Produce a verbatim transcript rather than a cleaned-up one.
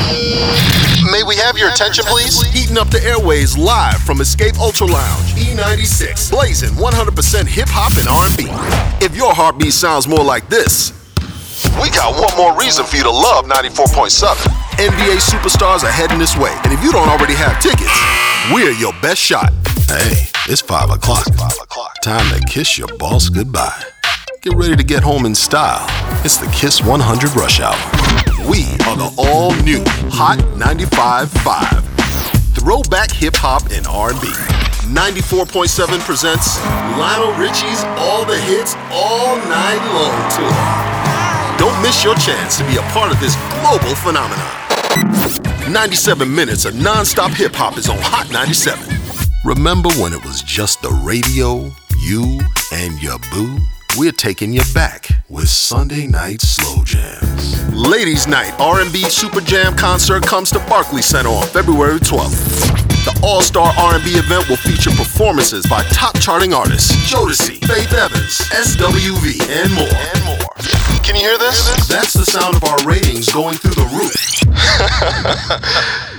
May we have your attention, please? Heating up the airways live from Escape Ultra Lounge, E ninety-six, blazing one hundred percent hip-hop and R and B. If your heartbeat sounds more like this, we got one more reason for you to love ninety-four point seven. N B A superstars are heading this way, and if you don't already have tickets, we're your best shot. Hey, it's five o'clock. Five o'clock. Time to kiss your boss goodbye. Get ready to get home in style. It's the Kiss one hundred Rush Hour. We are the all-new Hot ninety-five point five. Throwback hip-hop and R and B. ninety-four point seven presents Lionel Richie's All the Hits All Night Long Tour. Don't miss your chance to be a part of this global phenomenon. ninety-seven minutes of non-stop hip-hop is on Hot ninety-seven. Remember when it was just the radio, you, and your boo? We're taking you back with Sunday Night Slow Jams. Ladies Night R and B Super Jam concert comes to Barclays Center on February twelfth. The All-Star R and B event will feature performances by top charting artists Jodeci, Faith Evans, S W V, and more. And more. Can you hear this? That's the sound of our ratings going through the roof.